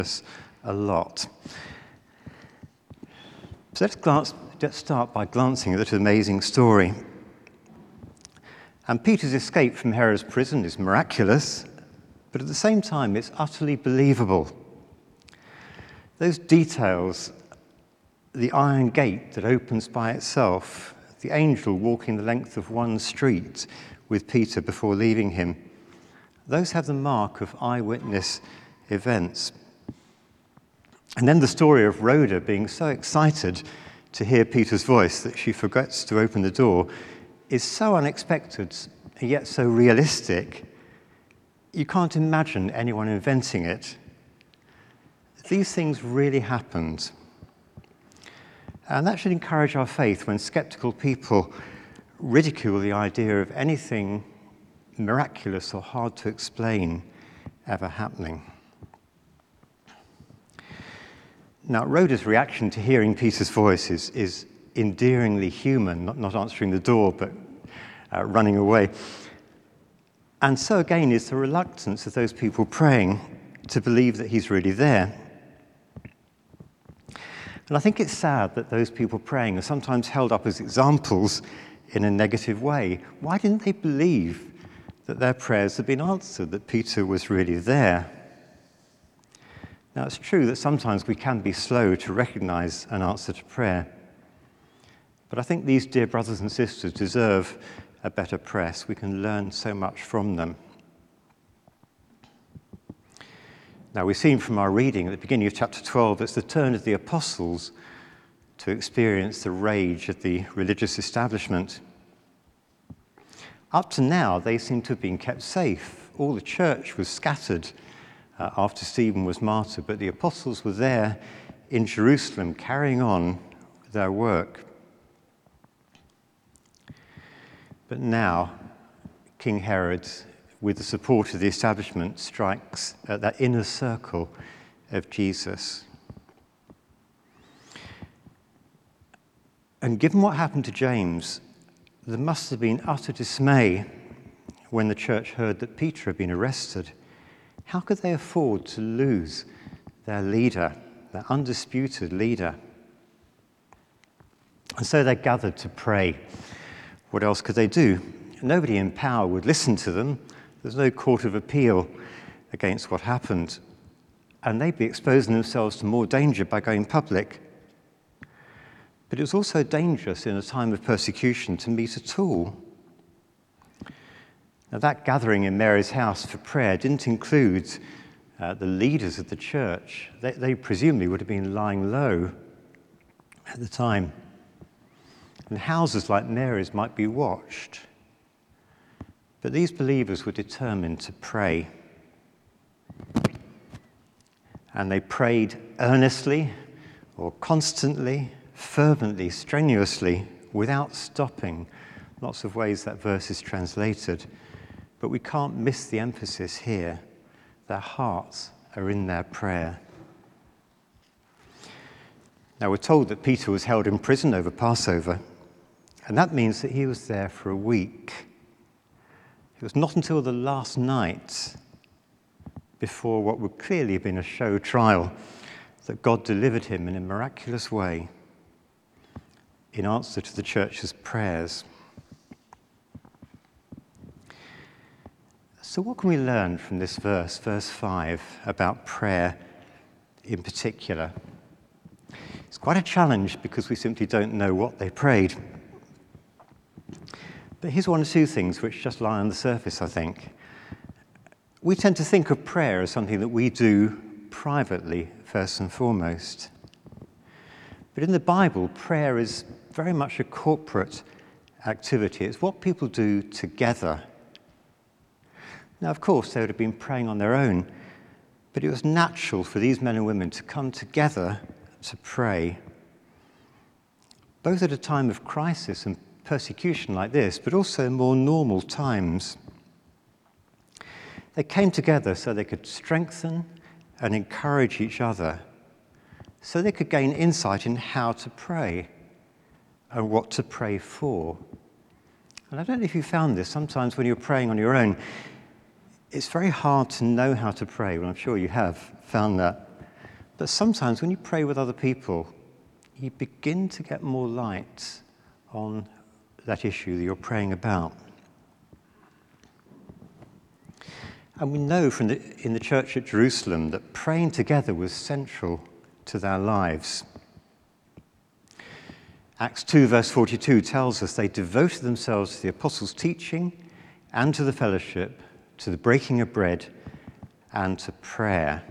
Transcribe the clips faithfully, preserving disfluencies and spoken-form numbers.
us a lot. So let's, glance, let's start by glancing at this amazing story. And Peter's escape from Herod's prison is miraculous, but at the same time it's utterly believable. Those details, the iron gate that opens by itself, the angel walking the length of one street with Peter before leaving him, those have the mark of eyewitness events. And then the story of Rhoda being so excited to hear Peter's voice that she forgets to open the door is so unexpected and yet so realistic, you can't imagine anyone inventing it. These things really happened. And that should encourage our faith when skeptical people ridicule the idea of anything miraculous or hard to explain ever happening. Now, Rhoda's reaction to hearing Peter's voice is, is endearingly human, not, not answering the door, but uh, running away. And so again is the reluctance of those people praying to believe that he's really there. And I think it's sad that those people praying are sometimes held up as examples in a negative way. Why didn't they believe that their prayers had been answered, that Peter was really there? Now, it's true that sometimes we can be slow to recognize an answer to prayer. But I think these dear brothers and sisters deserve a better press. We can learn so much from them. Now, we've seen from our reading at the beginning of chapter twelve, it's the turn of the apostles to experience the rage of the religious establishment. Up to now, they seem to have been kept safe. All the church was scattered uh, after Stephen was martyred, but the apostles were there in Jerusalem carrying on their work. But now, King Herod, with the support of the establishment, strikes at that inner circle of Jesus. And given what happened to James, there must have been utter dismay when the church heard that Peter had been arrested. How could they afford to lose their leader, their undisputed leader? And so they gathered to pray. What else could they do? Nobody in power would listen to them. There's no court of appeal against what happened. And they'd be exposing themselves to more danger by going public. But it was also dangerous in a time of persecution to meet at all. Now, that gathering in Mary's house for prayer didn't include uh, the leaders of the church. They, they presumably would have been lying low at the time. And houses like Mary's might be watched. But these believers were determined to pray. And they prayed earnestly or constantly, fervently, strenuously, without stopping. Lots of ways that verse is translated. But we can't miss the emphasis here. Their hearts are in their prayer. Now, we're told that Peter was held in prison over Passover, and that means that he was there for a week. It was not until the last night, before what would clearly have been a show trial, that God delivered him in a miraculous way in answer to the church's prayers. So what can we learn from this verse, verse five, about prayer in particular? It's quite a challenge because we simply don't know what they prayed. But here's one or two things which just lie on the surface, I think. We tend to think of prayer as something that we do privately, first and foremost. But in the Bible, prayer is very much a corporate activity. It's what people do together. Now, of course, they would have been praying on their own, but it was natural for these men and women to come together to pray, both at a time of crisis and persecution like this, but also in more normal times. They came together so they could strengthen and encourage each other, so they could gain insight in how to pray and what to pray for. And I don't know if you found this, sometimes when you're praying on your own, it's very hard to know how to pray. Well, I'm sure you have found that. But sometimes when you pray with other people, you begin to get more light on that issue that you're praying about. And we know from the, in the church at Jerusalem that praying together was central to their lives. Acts two, verse forty-two tells us they devoted themselves to the apostles' teaching and to the fellowship, to the breaking of bread and to prayer.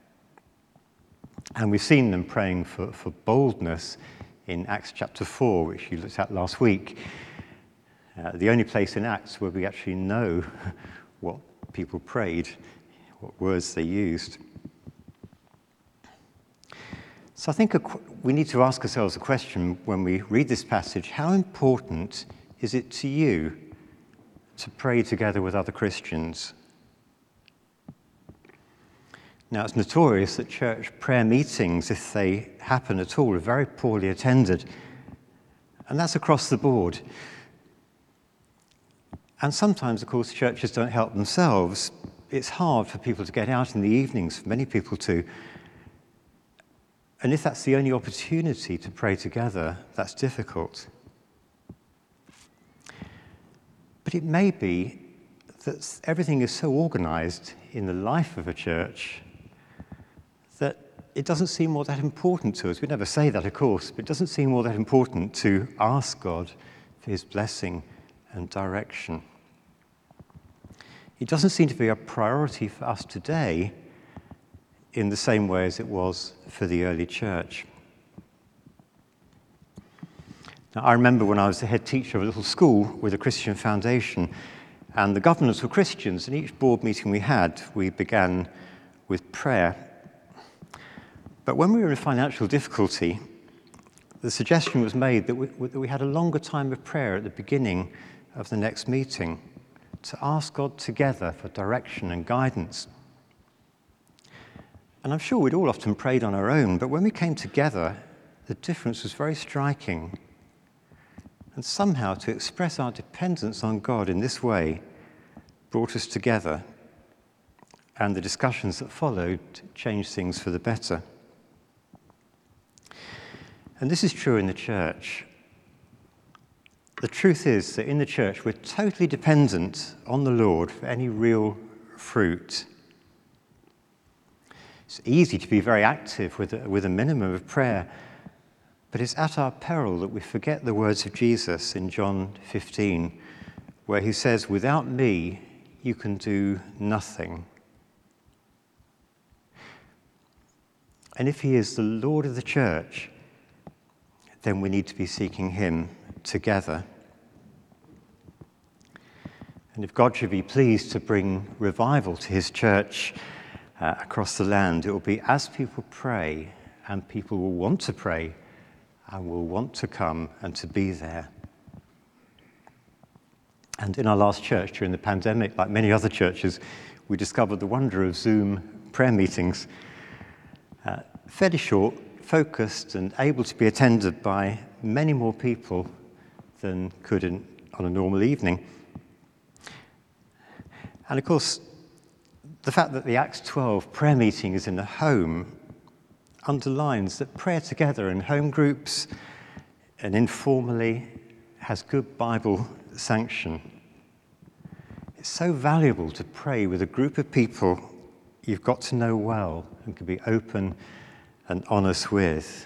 And we've seen them praying for, for boldness in Acts chapter four, which you looked at last week. Uh, the only place in Acts where we actually know what people prayed, what words they used. So I think a, we need to ask ourselves a question when we read this passage: how important is it to you to pray together with other Christians? Now, it's notorious that church prayer meetings, if they happen at all, are very poorly attended. And that's across the board. And sometimes, of course, churches don't help themselves. It's hard for people to get out in the evenings, for many people to. And if that's the only opportunity to pray together, that's difficult. But it may be that everything is so organized in the life of a church that it doesn't seem all that important to us. We never say that, of course, but it doesn't seem all that important to ask God for his blessing and direction. It doesn't seem to be a priority for us today in the same way as it was for the early church. Now, I remember when I was the head teacher of a little school with a Christian foundation, and the governors were Christians, and each board meeting we had, we began with prayer. But when we were in financial difficulty, the suggestion was made that we, that we had a longer time of prayer at the beginning of the next meeting to ask God together for direction and guidance. And I'm sure we'd all often prayed on our own, but when we came together, the difference was very striking. And somehow to express our dependence on God in this way brought us together, and the discussions that followed changed things for the better. And this is true in the church. The truth is that in the church, we're totally dependent on the Lord for any real fruit. It's easy to be very active with a, with a minimum of prayer, but it's at our peril that we forget the words of Jesus in John fifteen, where he says, "Without me, you can do nothing." And if he is the Lord of the church, then we need to be seeking him together. And if God should be pleased to bring revival to his church uh, across the land, it will be as people pray, and people will want to pray and will want to come and to be there. And in our last church during the pandemic, like many other churches, we discovered the wonder of Zoom prayer meetings. Uh, fairly short, focused, and able to be attended by many more people than could in, on a normal evening. And of course, the fact that the Acts twelve prayer meeting is in a home underlines that prayer together in home groups and informally has good Bible sanction. It's so valuable to pray with a group of people you've got to know well and can be open and honest with.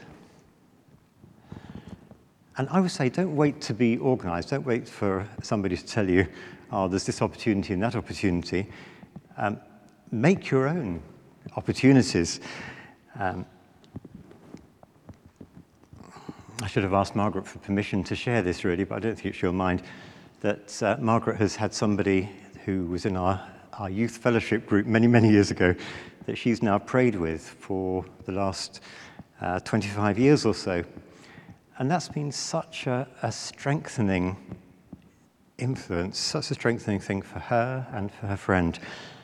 And I would say, don't wait to be organized. Don't wait for somebody to tell you, oh, there's this opportunity and that opportunity. Um, make your own opportunities. Um, I should have asked Margaret for permission to share this, really, but I don't think she'll mind. That uh, Margaret has had somebody who was in our, our youth fellowship group many, many years ago that she's now prayed with for the last uh, twenty-five years or so. And that's been such a, a strengthening influence, such a strengthening thing for her and for her friend.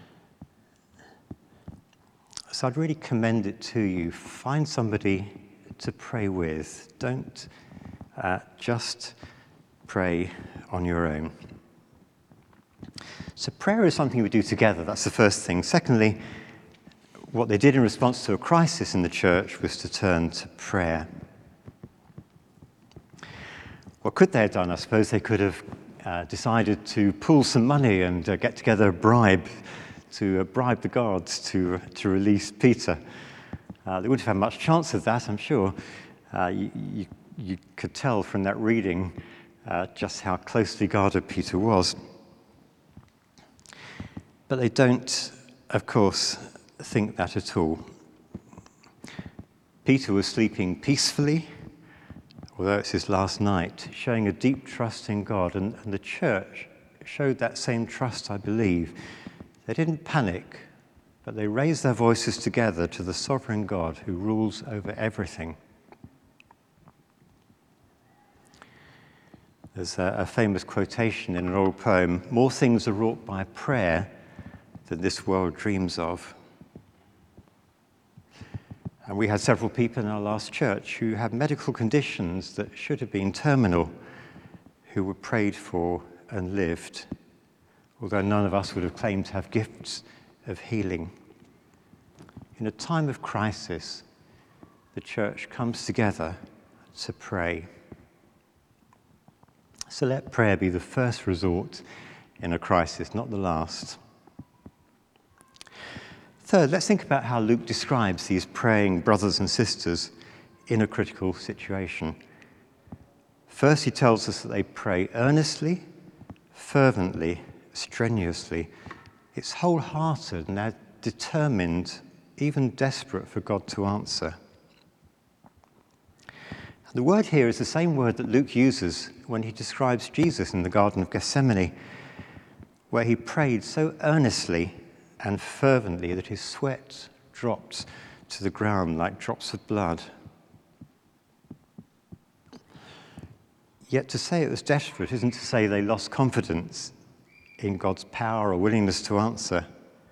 So I'd really commend it to you. Find somebody to pray with. Don't uh, just pray on your own. So prayer is something we do together. That's the first thing. Secondly, What they did in response to a crisis in the church was to turn to prayer. What could they have done? I suppose they could have uh, decided to pool some money and uh, get together a bribe to uh, bribe the guards to, to release Peter. Uh, they wouldn't have had much chance of that, I'm sure. Uh, you, you, you could tell from that reading uh, just how closely guarded Peter was. But they don't, of course, think that at all. Peter was sleeping peacefully, although it's his last night, showing a deep trust in God, and, and the church showed that same trust, I believe. They didn't panic, but they raised their voices together to the sovereign God who rules over everything. There's a, a famous quotation in an old poem: "More things are wrought by prayer than this world dreams of." And we had several people in our last church who had medical conditions that should have been terminal, who were prayed for and lived, although none of us would have claimed to have gifts of healing. In a time of crisis, the church comes together to pray. So let prayer be the first resort in a crisis, not the last. Third, let's think about how Luke describes these praying brothers and sisters in a critical situation. First, he tells us that they pray earnestly, fervently, strenuously. It's wholehearted, and they're determined, even desperate for God to answer. The word here is the same word that Luke uses when he describes Jesus in the Garden of Gethsemane, where he prayed so earnestly and fervently that his sweat dropped to the ground like drops of blood. Yet to say it was desperate isn't to say they lost confidence in God's power or willingness to answer.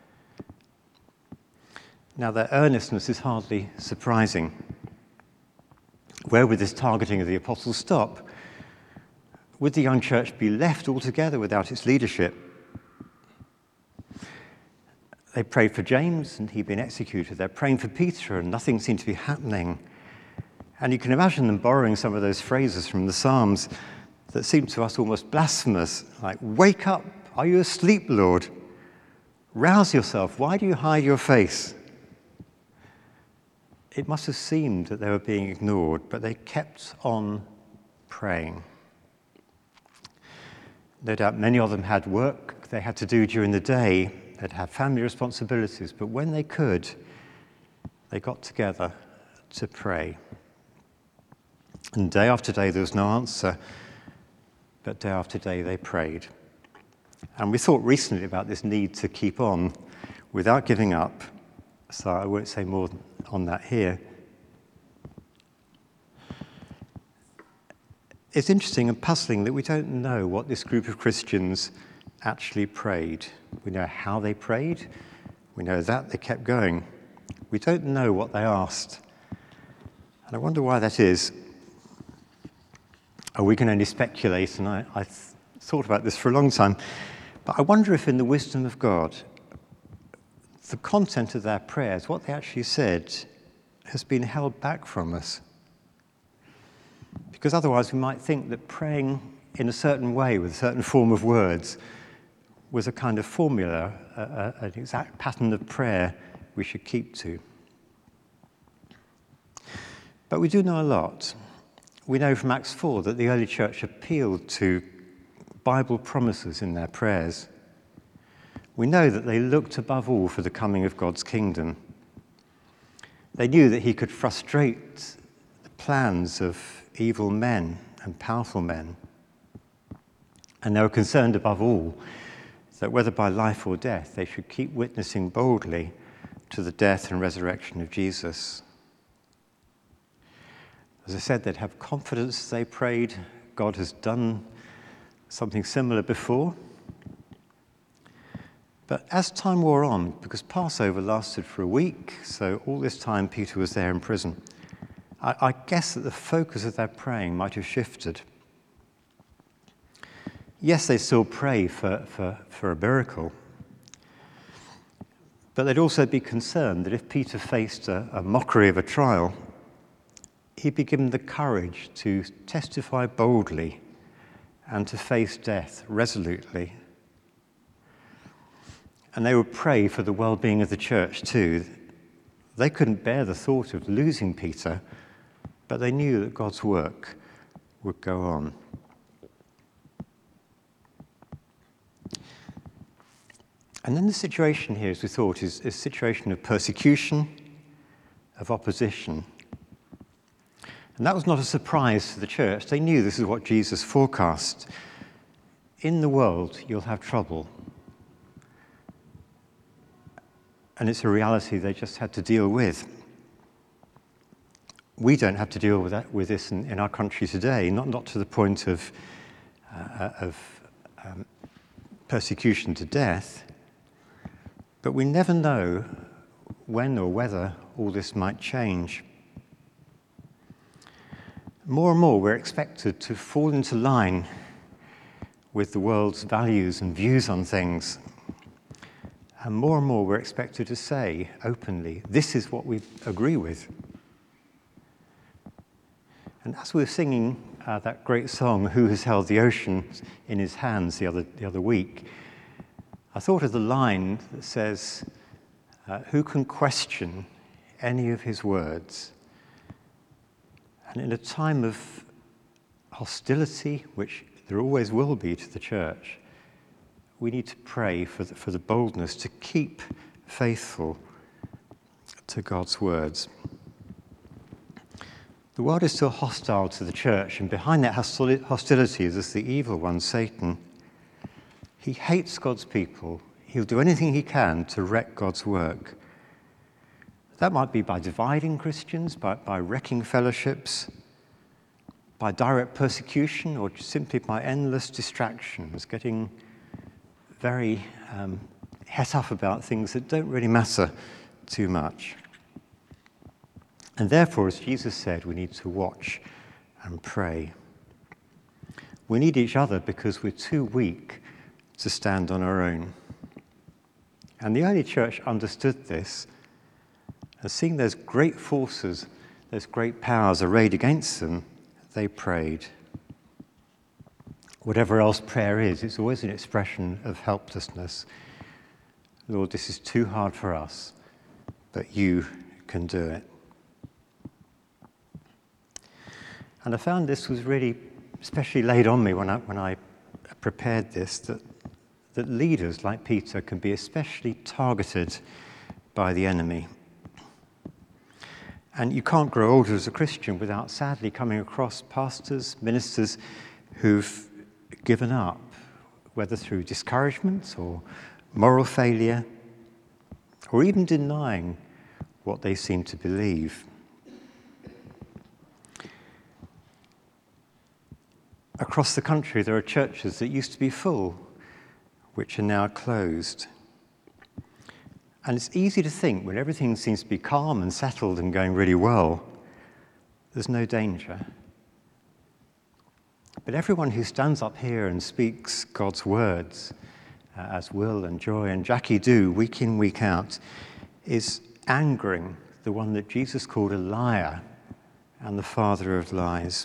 Now, their earnestness is hardly surprising. Where would this targeting of the apostles stop? Would the young church be left altogether without its leadership? They prayed for James, and he'd been executed. They're praying for Peter, and nothing seemed to be happening. And you can imagine them borrowing some of those phrases from the Psalms that seem to us almost blasphemous, like, "Wake up! Are you asleep, Lord? Rouse yourself! Why do you hide your face?" It must have seemed that they were being ignored, but they kept on praying. No doubt many of them had work they had to do during the day. They'd have family responsibilities, but when they could, they got together to pray. And day after day, there was no answer, but day after day, they prayed. And we thought recently about this need to keep on without giving up, so I won't say more on that here. It's interesting and puzzling that we don't know what this group of Christians actually prayed. We know how they prayed. We know that they kept going. We don't know what they asked. And I wonder why that is. Oh, we can only speculate, and I, I th- thought about this for a long time. But I wonder if in the wisdom of God, the content of their prayers, what they actually said, has been held back from us. Because otherwise we might think that praying in a certain way with a certain form of words was a kind of formula, a, a, an exact pattern of prayer we should keep to. But we do know a lot. We know from Acts four that the early church appealed to Bible promises in their prayers. We know that they looked above all for the coming of God's kingdom. They knew that he could frustrate the plans of evil men and powerful men. And they were concerned above all that whether by life or death, they should keep witnessing boldly to the death and resurrection of Jesus. As I said, they'd have confidence as they prayed. God has done something similar before. But as time wore on, because Passover lasted for a week, so all this time Peter was there in prison, I, I guess that the focus of their praying might have shifted. Yes, they still pray for, for, for a miracle, But they'd also be concerned that if Peter faced a, a mockery of a trial, he'd be given the courage to testify boldly and to face death resolutely. And they would pray for the well-being of the church too. They couldn't bear the thought of losing Peter, but they knew that God's work would go on. And then the situation here, as we thought, is, is a situation of persecution, of opposition. And that was not a surprise to the church. They knew this is what Jesus forecast. In the world, you'll have trouble. And it's a reality they just had to deal with. We don't have to deal with that, with this in, in our country today, not, not to the point of, uh, of um, persecution to death. But we never know when or whether all this might change. More and more, we're expected to fall into line with the world's values and views on things. And more and more, we're expected to say openly, this is what we agree with. And as we were singing uh, that great song, Who Has Held the Ocean in His Hands, the other, the other week, I thought of the line that says, uh, who can question any of his words? And in a time of hostility, which there always will be to the church, we need to pray for the, for the boldness to keep faithful to God's words. The world is still hostile to the church, and behind that hostility is the evil one, Satan. He hates God's people. He'll do anything he can to wreck God's work. That might be by dividing Christians, by, by wrecking fellowships, by direct persecution, or simply by endless distractions, getting very um, het up about things that don't really matter too much. And therefore, as Jesus said, we need to watch and pray. We need each other because we're too weak to stand on our own. And the early church understood this, and seeing those great forces, those great powers arrayed against them, they prayed. Whatever else prayer is, it's always an expression of helplessness. Lord, this is too hard for us, but you can do it. And I found this was really especially laid on me when I, when I prepared this, that, that leaders like Peter can be especially targeted by the enemy. And you can't grow older as a Christian without sadly coming across pastors, ministers who've given up, whether through discouragement or moral failure, or even denying what they seem to believe. Across the country, there are churches that used to be full, which are now closed. And it's easy to think when everything seems to be calm and settled and going really well, there's no danger. But everyone who stands up here and speaks God's words, uh, as Will and Joy and Jackie do week in, week out, is angering the one that Jesus called a liar and the father of lies.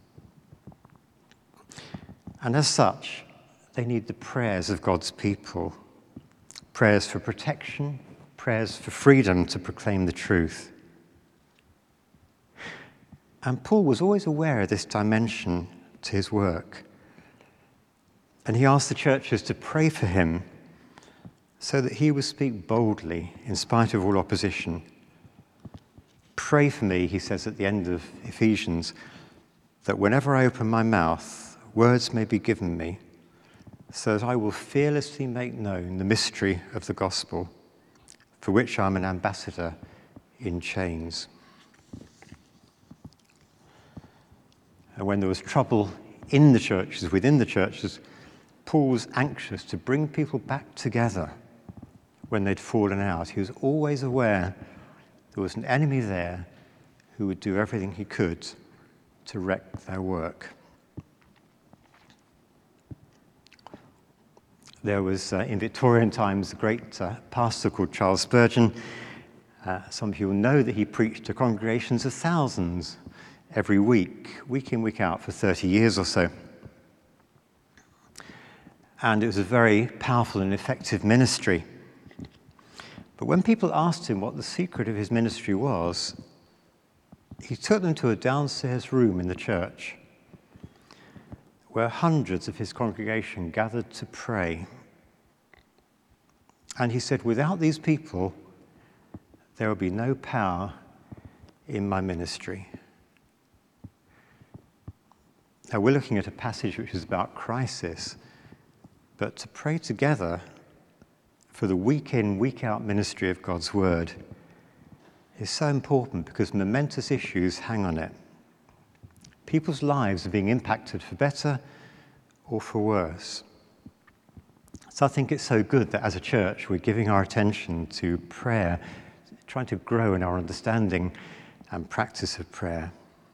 And as such, they need the prayers of God's people, prayers for protection, prayers for freedom to proclaim the truth. And Paul was always aware of this dimension to his work. And he asked the churches to pray for him so that he would speak boldly in spite of all opposition. Pray for me, he says at the end of Ephesians, that whenever I open my mouth, words may be given me, so that I will fearlessly make known the mystery of the gospel, for which I'm an ambassador in chains. And when there was trouble in the churches, within the churches, Paul was anxious to bring people back together when they'd fallen out. He was always aware there was an enemy there who would do everything he could to wreck their work. There was, uh, in Victorian times, a great uh, pastor called Charles Spurgeon. Uh, some people know that he preached to congregations of thousands every week, week in, week out, for thirty years or so. And it was a very powerful and effective ministry. But when people asked him what the secret of his ministry was, he took them to a downstairs room in the church where hundreds of his congregation gathered to pray. And he said, without these people, there will be no power in my ministry. Now, we're looking at a passage which is about crisis, but to pray together for the week in, week out ministry of God's word is so important because momentous issues hang on it. People's lives are being impacted for better or for worse. So I think it's so good that as a church we're giving our attention to prayer, trying to grow in our understanding and practice of prayer.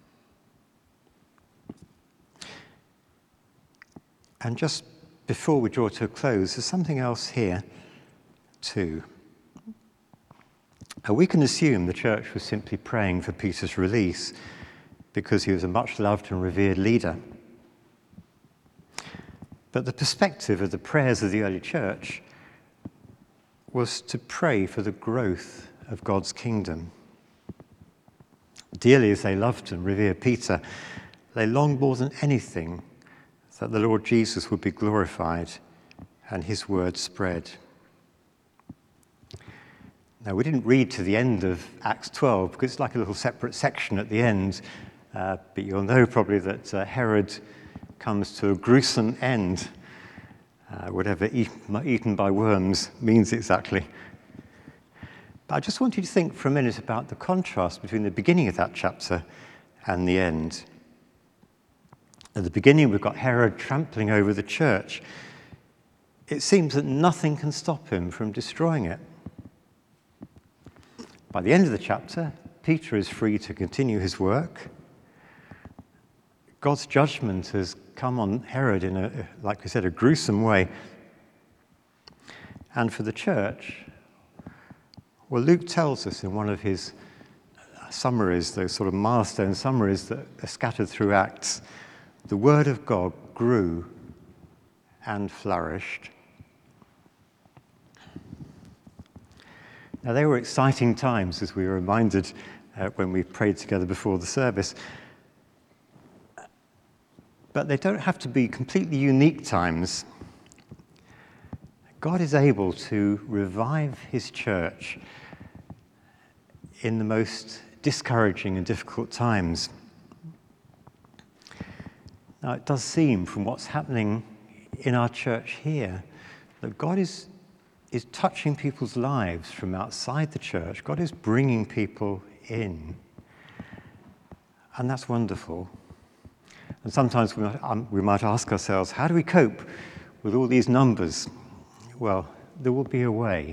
And just before we draw to a close, there's something else here too. Now, we can assume the church was simply praying for Peter's release because he was a much loved and revered leader. But the perspective of the prayers of the early church was to pray for the growth of God's kingdom. Dearly as they loved and revered Peter, they longed more than anything that the Lord Jesus would be glorified and his word spread. Now, we didn't read to the end of Acts twelve because it's like a little separate section at the end, uh, but you'll know probably that uh, Herod comes to a gruesome end, uh, whatever eat, eaten by worms means exactly. But I just want you to think for a minute about the contrast between the beginning of that chapter and the end. At the beginning, we've got Herod trampling over the church. It seems that nothing can stop him from destroying it. By the end of the chapter, Peter is free to continue his work. God's judgment has come on Herod in a, like I said, a gruesome way. And for the church, well, Luke tells us in one of his summaries, those sort of milestone summaries that are scattered through Acts, the word of God grew and flourished. Now, they were exciting times, as we were reminded uh, when we prayed together before the service. But they don't have to be completely unique times. God is able to revive his church in the most discouraging and difficult times. Now, it does seem from what's happening in our church here that God is is touching people's lives from outside the church. God is bringing people in. And that's wonderful. And sometimes we might, um, we might ask ourselves, how do we cope with all these numbers? Well, there will be a way.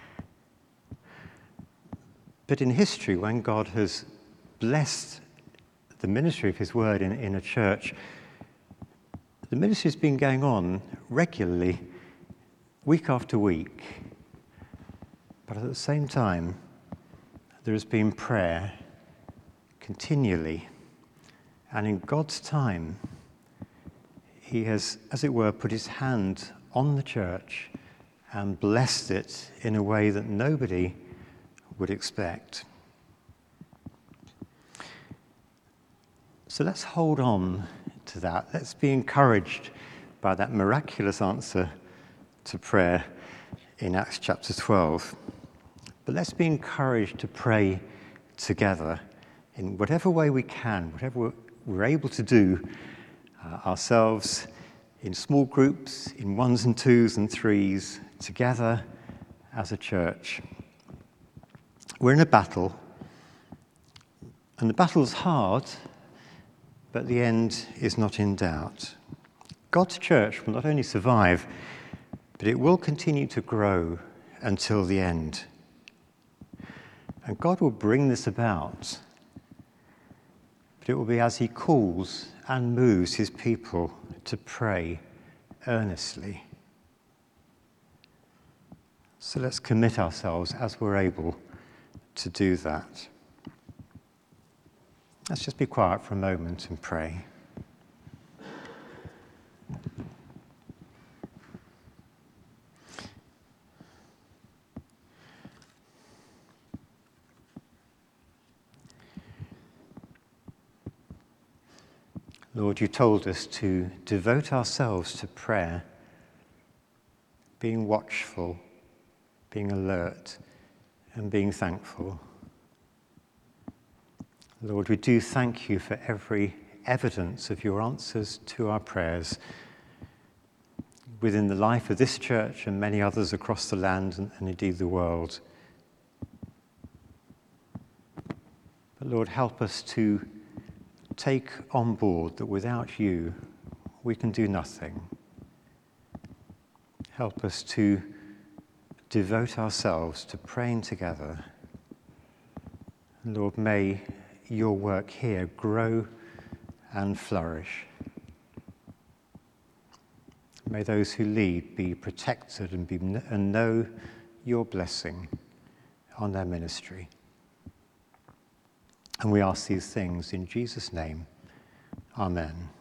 But in history, when God has blessed the ministry of his word in, in a church, the ministry has been going on regularly, week after week, but at the same time, there has been prayer continually. And in God's time, he has, as it were, put his hand on the church and blessed it in a way that nobody would expect. So let's hold on to that. Let's be encouraged by that miraculous answer to prayer in Acts chapter twelve. But let's be encouraged to pray together in whatever way we can, whatever we're able to do uh, ourselves, in small groups, in ones and twos and threes, together as a church. We're in a battle, and the battle's hard, but the end is not in doubt. God's church will not only survive, but it will continue to grow until the end. And God will bring this about, but it will be as he calls and moves his people to pray earnestly. So let's commit ourselves as we're able to do that. Let's just be quiet for a moment and pray. Lord, you told us to devote ourselves to prayer, being watchful, being alert, and being thankful. Lord, we do thank you for every evidence of your answers to our prayers within the life of this church and many others across the land and, and indeed the world. But Lord, help us to take on board that without you, we can do nothing. Help us to devote ourselves to praying together. Lord, may your work here grow and flourish. May those who lead be protected and, be, and know your blessing on their ministry. And we ask these things in Jesus' name. Amen.